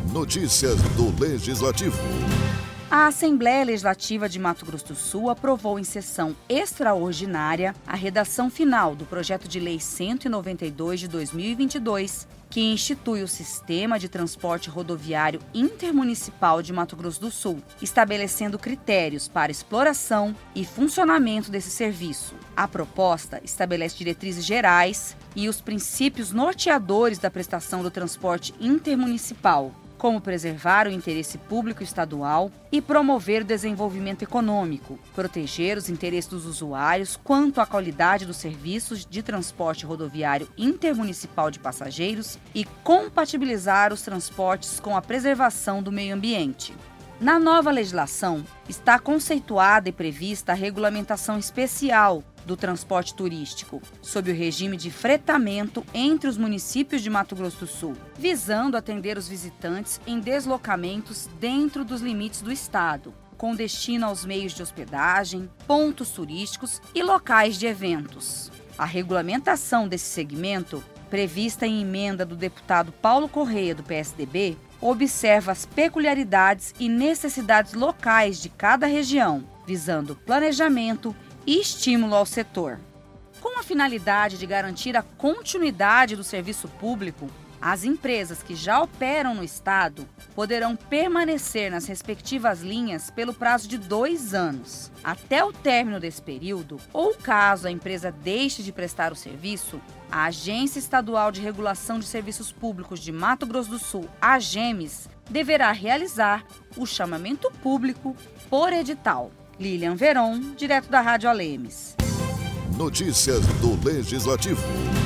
Notícias do Legislativo. A Assembleia Legislativa de Mato Grosso do Sul aprovou em sessão extraordinária a redação final do projeto de lei 192 de 2022, que institui o Sistema de Transporte Rodoviário Intermunicipal de Mato Grosso do Sul, estabelecendo critérios para exploração e funcionamento desse serviço. A proposta estabelece diretrizes gerais e os princípios norteadores da prestação do transporte intermunicipal, como preservar o interesse público estadual e promover o desenvolvimento econômico, proteger os interesses dos usuários quanto à qualidade dos serviços de transporte rodoviário intermunicipal de passageiros e compatibilizar os transportes com a preservação do meio ambiente. Na nova legislação, está conceituada e prevista a regulamentação especial do transporte turístico, sob o regime de fretamento entre os municípios de Mato Grosso do Sul, visando atender os visitantes em deslocamentos dentro dos limites do estado, com destino aos meios de hospedagem, pontos turísticos e locais de eventos. A regulamentação desse segmento, prevista em emenda do deputado Paulo Correia, do PSDB, observa as peculiaridades e necessidades locais de cada região, visando planejamento e estímulo ao setor. Com a finalidade de garantir a continuidade do serviço público, as empresas que já operam no estado poderão permanecer nas respectivas linhas pelo prazo de 2 anos. Até o término desse período, ou caso a empresa deixe de prestar o serviço, a Agência Estadual de Regulação de Serviços Públicos de Mato Grosso do Sul, AGEMES, deverá realizar o chamamento público por edital. Lilian Veron, direto da Rádio Alemes. Notícias do Legislativo.